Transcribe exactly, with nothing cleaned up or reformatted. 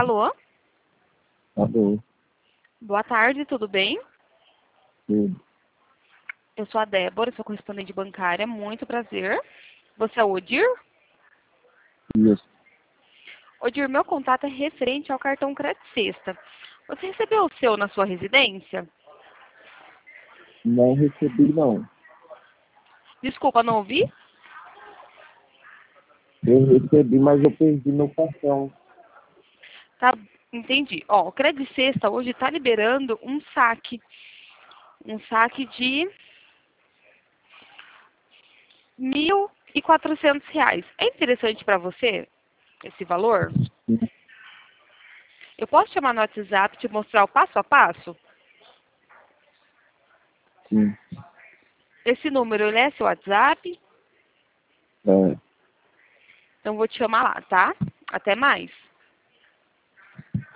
Alô? Alô? Boa tarde, tudo bem? Tudo. Eu sou a Débora, sou correspondente bancária, muito prazer. Você é o Odir? Isso. Odir, meu contato é referente ao cartão Crédito Sexta. Você recebeu o seu na sua residência? Não recebi, não. Desculpa, não ouvi? Eu recebi, mas eu perdi meu cartão. Tá, entendi. Ó, o Crédito Sexta hoje está liberando um saque. Um saque de mil e quatrocentos reais. É interessante para você esse valor? Sim. Eu posso chamar no WhatsApp e te mostrar o passo a passo? Sim. Esse número, ele é seu WhatsApp? É. Então, vou te chamar lá, tá? Até mais.